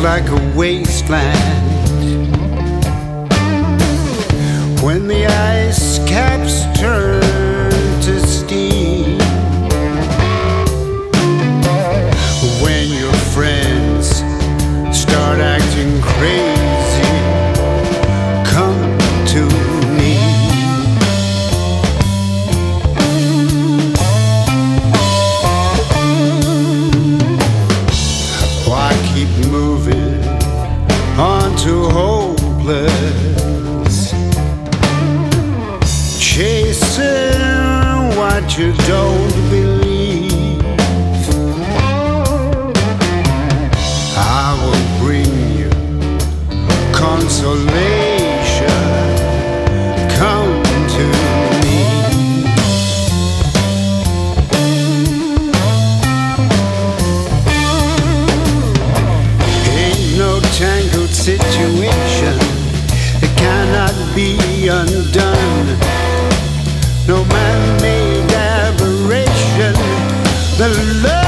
like a wasteland. When the ice caps turn to steam, when your friends start acting crazy, come to me. Why keep moving on to hopeless, chasing what you don't believe? I will bring you consolation. Come to me. Ain't no tangled situation, it cannot be undone. No man-made aberration, the love